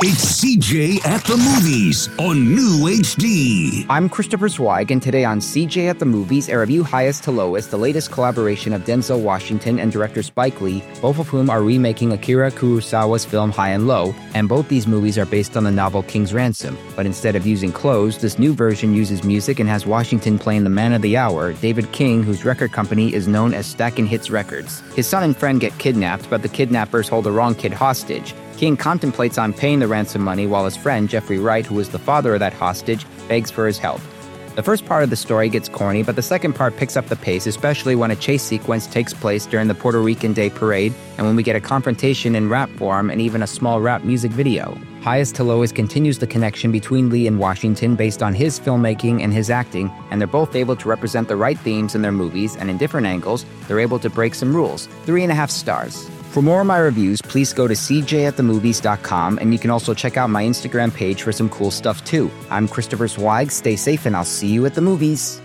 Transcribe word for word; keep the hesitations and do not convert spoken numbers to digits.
It's C J at the Movies on New H D. I'm Christopher Zweig, and today on C J at the Movies, I review Highest to Lowest, the latest collaboration of Denzel Washington and director Spike Lee, both of whom are remaking Akira Kurosawa's film High and Low, and both these movies are based on the novel King's Ransom. But instead of using clothes, this new version uses music and has Washington playing the man of the hour, David King, whose record company is known as Stackin' Hits Records. His son and friend get kidnapped, but the kidnappers hold the wrong kid hostage. King contemplates on paying the ransom money while his friend, Jeffrey Wright, who is the father of that hostage, begs for his help. The first part of the story gets corny, but the second part picks up the pace, especially when a chase sequence takes place during the Puerto Rican Day Parade, and when we get a confrontation in rap form and even a small rap music video. Highest to Lowest continues the connection between Lee and Washington based on his filmmaking and his acting, and they're both able to represent the right themes in their movies, and in different angles, they're able to break some rules. Three and a half stars. For more of my reviews, please go to c j at the movies dot com, and you can also check out my Instagram page for some cool stuff too. I'm Christopher Zweig. Stay safe, and I'll see you at the movies.